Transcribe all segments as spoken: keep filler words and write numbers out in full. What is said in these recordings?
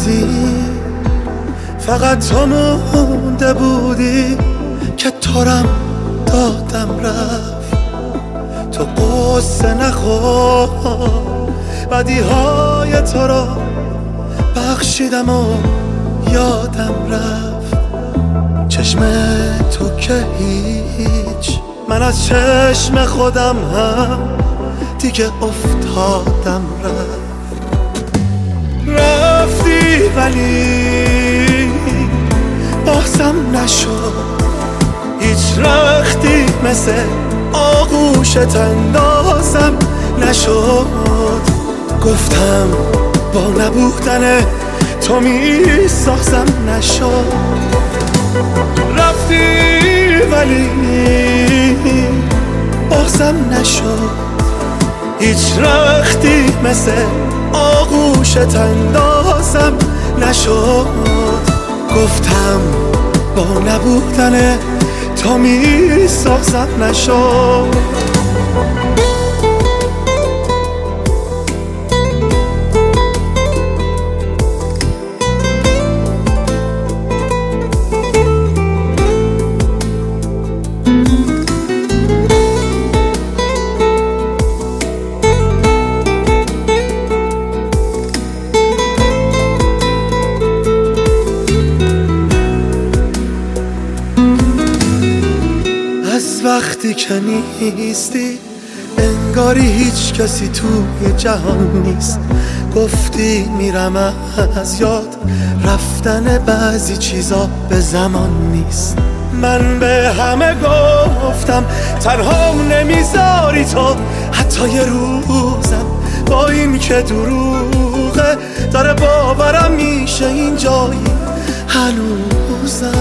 نرفتی، فقط تو مونده بودی که تارم دادم رفت. تو قصه نخور، بدی های تو را بخشیدم و یادم رفت. چشم تو که هیچ، من از چشم خودم هم دیگه افتادم رفت. رفتی ولی بازم نشد، هیچ رختی مثل آغوشت اندازم نشد. گفتم با نبودن تو می سازم نشد. رفتی ولی بازم نشد، هیچ رختی مثل آغوشت اندازم نشد. گفتم با نبودن تو می سازم نشد. از وقتی که نیستی انگاری هیچ کسی توی جهان نیست. گفتی میرم از یاد، رفتن بعضی چیزا به زمان نیست. من به همه گفتم تنها نمیذاری تو، حتی یه روزم با این که دروغه داره باورم میشه اینجایی هنوزم.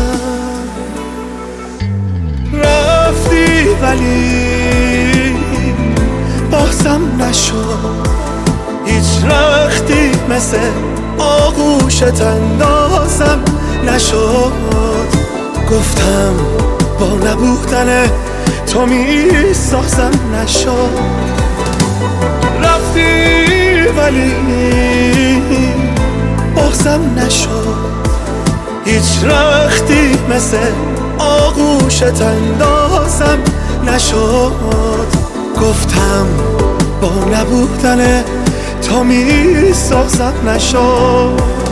رفتی ولی بازم نشد، هیچ رختی مثل آغوشت اندازم نشد. گفتم با نبودن تو می سازم نشد. رفتی ولی بازم نشد، هیچ رختی مثل آغوشت اندازم نشد. گفتم با نبودن تو می سازم نشد.